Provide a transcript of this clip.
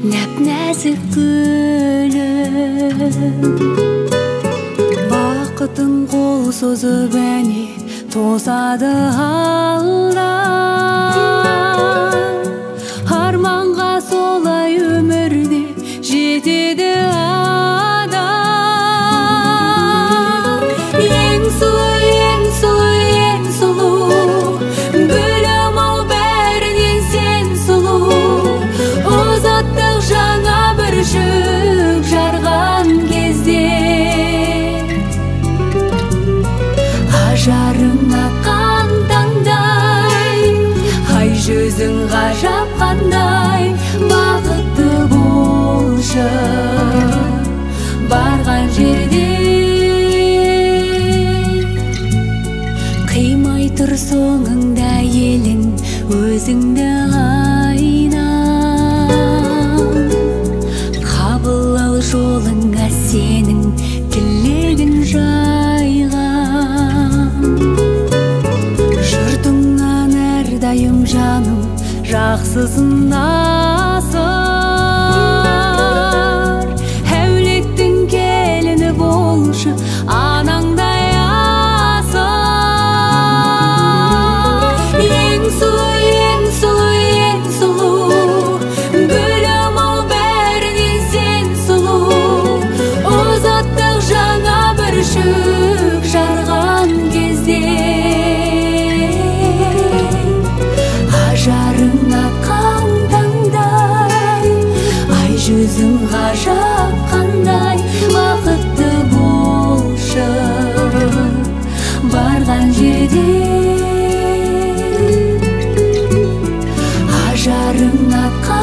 Нәп-нәзік гүлім, бақытың қол созып әне тосады алда. Арманға солай өмірде жетеді адам. Ең сұлу, ең сұлу, ең сұлу гүлім ау, бәрінен сен сұлу. Озаттық жаңа бір жүк жарған кезде, ажарың атқан таңдай, ай жүзің ғажап қандай. Бақытты болшы барған жерде, қимай тұр соңыңда елің, өзіңді айна. Қабыл ал жолыңа сенің тілегін жайған. Жұртыңнан әрдайым жаным жақсысын асыр. Әулеттің келіні болшы анаңдай асыр. Ең сұлу, ең сұлу, ең сұлу гүлім ау, бәрінен сен сұлу. Озаттық жаңа бір жүк жарған кезде, ажарың атқан таңдай, ай жүзің ғажап қандай. Бақытты болшы барған жерде, ажарың атқан